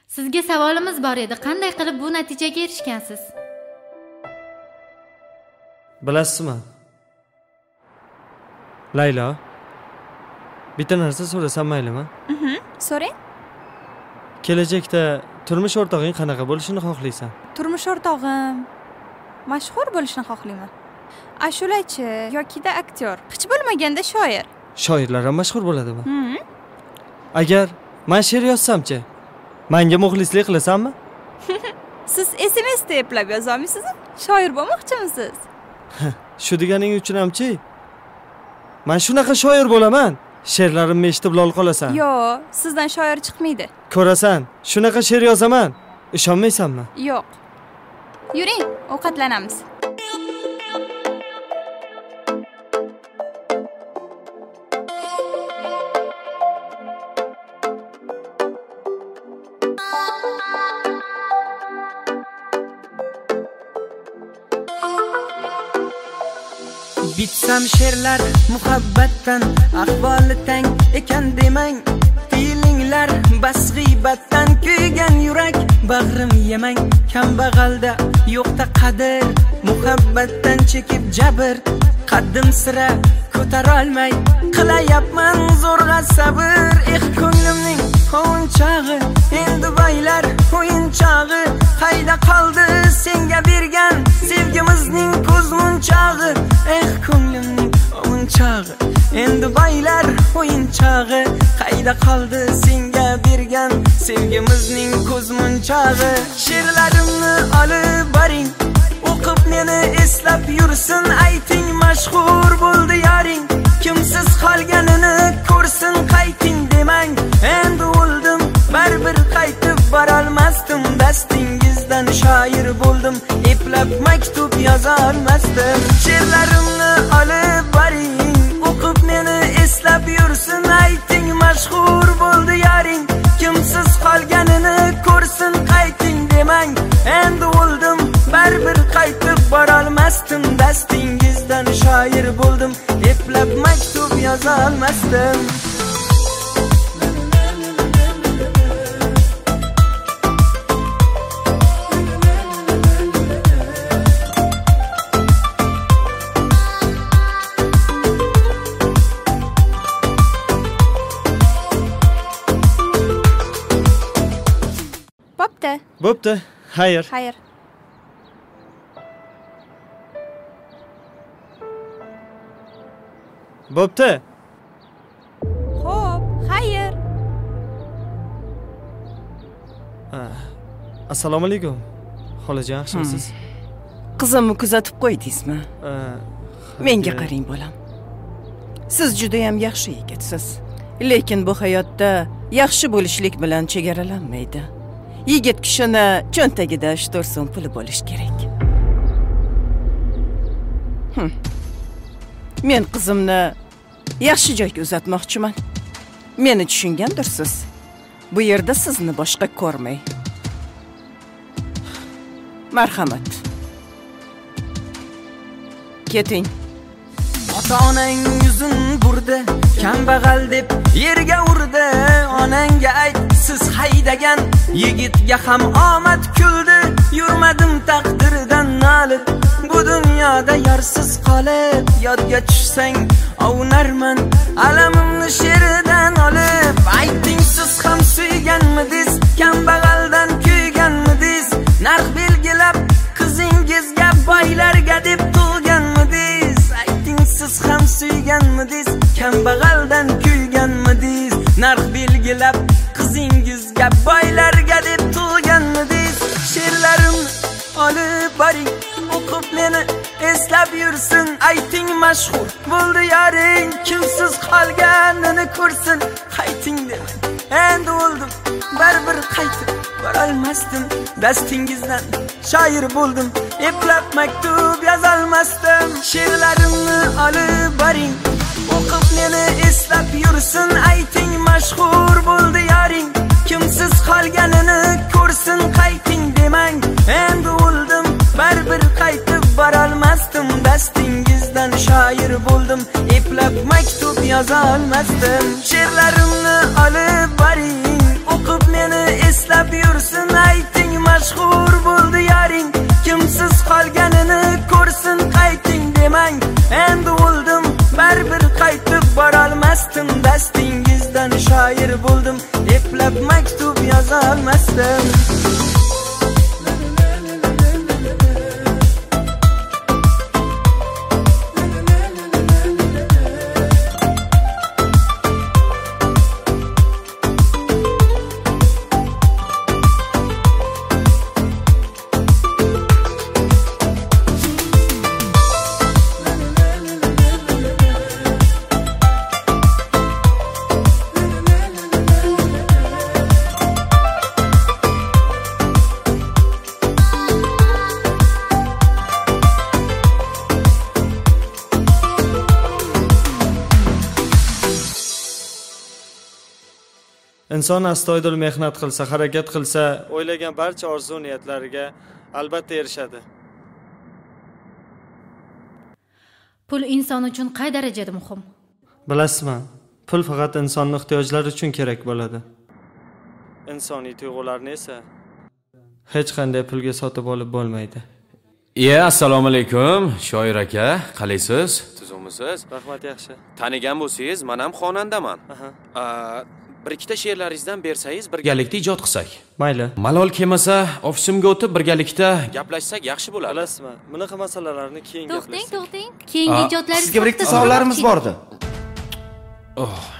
Sizga savolimiz bor edi. Qanday qilib bu natijaga erishgansiz? Bilasizmi? Laylo, bitta narsa so'rasam maylimi? So'rang. Kelajakda turmush o'rtog'ing qanaqa bo'lishini xohlaysan? Turmush o'rtog'im mashhur bo'lishni xohlayman. Ashulachi yokida aktyor, hech bo'lmaganda shoir. Shoirlar ham mashhur bo'ladimi? Agar men she'r yozsam-chi, menga muxlislik qilasanmi? Siz SMSda eplab yoza olmaysizmi? Shoir bo'lmoqchimisiz? Shu deganing uchun hamchi? Men shunaqa shoir bo'laman. She'rlarimni eshitib lol qolasan. Yo'q, sizdan shoir chiqmaydi. Ko'rasan, shunaqa she'r yozaman. Ishonmaysanmi? Yo'q. Yuring, ovqatlanamiz. Bitsam she'rlar muhabbatdan, ahvoli tang ekan demang. Feelinglar bas g'iybatdan, kuygan yurak bag'rim yemang. Kambag'alda yo'qda qadr, muhabbatdan chekib jabr. Qaddim sira ko'tara olmay qilayapman zo'rg'a sabr. Ko'nglimning o'yinchog'i, endi baylar o'yinchog'i. Qayda qoldi senga bergan sevgimizning ko'zmunchog'i? Ko'nglimning o'yinchog'i, endi baylar o'yinchog'i. Qayda qoldi senga bergan sevgimizning ko'zmunchog'i? She'rlarimni olib boring, o'qib meni eslab yursin. Ayting mashhur bo'ldi yoring, kimsiz qolganini ko'rsin. Qayting demang, endi o'ldim, baribir qaytib borolmasdim. Dastingizdan shoir bo'ldim, eplab maktub yoza olmasdim. She'rlarimni olib boring, o'qib meni eslab yursin. Ayting mashhur bo'ldi yoring, kimsiz qolganini ko'rsin. Qayting demang, endi o'ldim, baribir qaytib borolmasdim. Dastingizdan shoir bo'ldim, eplab maktub yoza olmasdim. Bo'pti. Xayr. Xayr. Bo'pti. Xo'p, xayr. Assalomu alaykum. Xolajon, yaxshimisiz? Qizimni kuzatib qo'ydingizmi? Menga qarang bolam. Siz juda ham yaxshi yigitsiz. Lekin bu hayotda yaxshi bo'lishlik bilan chegaralanmaydi. Yigit kishini cho'ntagida 3-4 so'm puli bo'lish kerak. Men qizimni yaxshi joyga uzatmoqchiman. Meni tushungandirsiz. Bu yerda sizni boshqa ko'rmay. Marhamat. Keting. Ota-onang yuzin burdi, kambag'al deb yerga urdi. Onangga ayt, siz haydagan yigitga ham omad kuldi. Yurmadim taqdirdan nolib, bu dunyoda yorsiz qolib. Yodga tushsang ovunarman, alamimni she'ridan olib. Ayting, siz ham suyganmidingiz, kambag'aldan kuyganmidingiz? Narx belgilab qizingizga boylarga deb tug'ganmidingiz? Ayting, siz ham suyganmidingiz, kambag'aldan kuyganmidingiz? Narx belgilab qizingizga boylarga deb tug'ganmidingiz? She'rlarimni olib boring, o'qib meni eslab yursin. Ayting mashhur bo'ldi yoring, kimsiz qolganini ko'rsin. Qayting demang, endi o'ldim, baribir qaytib borolmasdim. Dastingizdan shoir bo'ldim, eplab maktub yozolmasdim. She'rlarimni olib boring, o'qib meni eslab yursin. Ayting mashhur bo'ldi yoring, kimsiz qolganini ko'rsin. Qayting demang, endi o'ldim, baribir qaytib borolmasdim. Dastingizdan shoir bo'ldim, eplab maktub yoza olmasdim. She'rlarimni olib boring, o'qib meni eslab eplab yursin ayting mashhur bo'ldi yaring kimsiz qolganini ko'rsin qayting demang endi o'ldim baribir qaytib borolmasdim dastingizdan shoir bo'ldim eplab maktub yoza olmasdim inson astoydil mehnat qilsa, harakat qilsa, o'ylagan barcha orzu niyatlariga albatta erishadi. Pul inson uchun qay darajada muhim? Bilasizmi? Pul faqat insonning ehtiyojlari uchun kerak bo'ladi. Insoniy tuyg'ularni esa hech qanday pulga sotib olib bo'lmaydi. Assalomu alaykum, shoir aka, qalaysiz? Tuzumisiz? Rahmat, yaxshi. Tanigan bo'lsangiz, men ham xonandaman. Bir ikkita she'rlaringizdan bersangiz, birgalikda ijod qilsak. Mayli. Malol kelmasa, ofisimga o'tib birgalikda gaplashsak yaxshi bo'ladi. Bilasizmi? Bunaqa masalalarni keyin gaplashsak. To'xting. Keyingi ijodlaringiz sizga bir ikkita savollarimiz bordi.